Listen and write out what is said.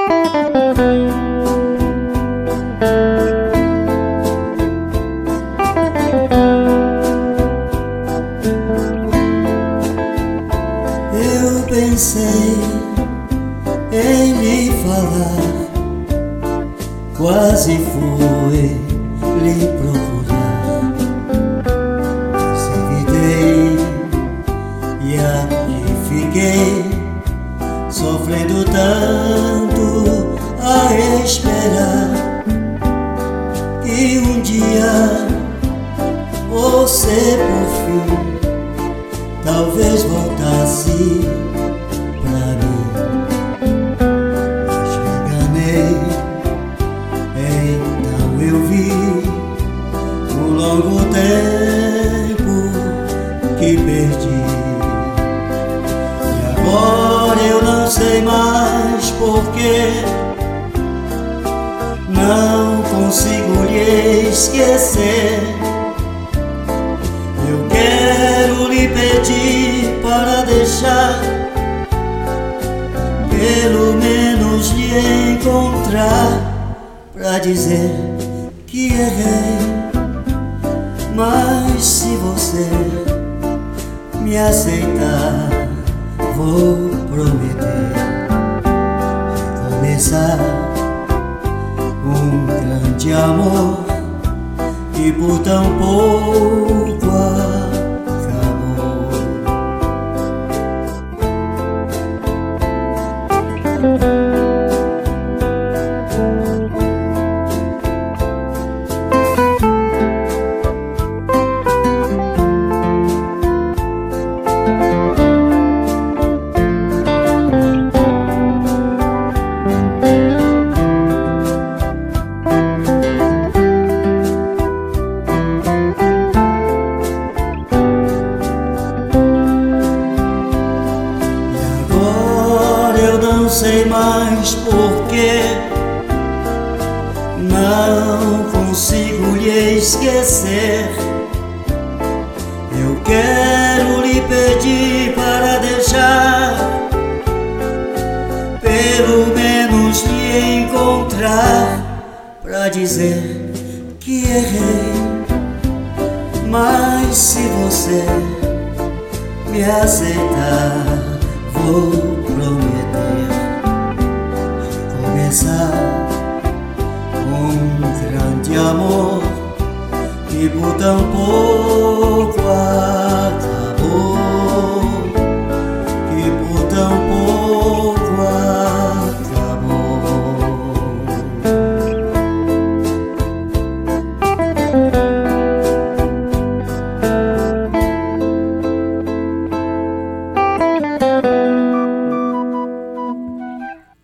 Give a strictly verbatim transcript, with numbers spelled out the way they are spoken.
Eu pensei em lhe falar, quase fui lhe procurar, mas evitei e aqui fiquei, sofrendo tanto a esperar que um dia você por fim talvez voltasse pra mim. Mas me enganei, então eu vi o longo tempo que perdi. E agora eu não sei mais porquê, não consigo lhe esquecer. Eu quero lhe pedir para deixar, pelo menos lhe encontrar, pra dizer que errei. Mas se você me aceitar, vou prometer começar um grande amor que por tão pouco acabou. Não sei mais porquê, não consigo lhe esquecer. Eu quero lhe pedir para deixar, pelo menos lhe encontrar, pra dizer que errei. Mas se você me aceitar, vou prometer começar um grande amor que por tão pouco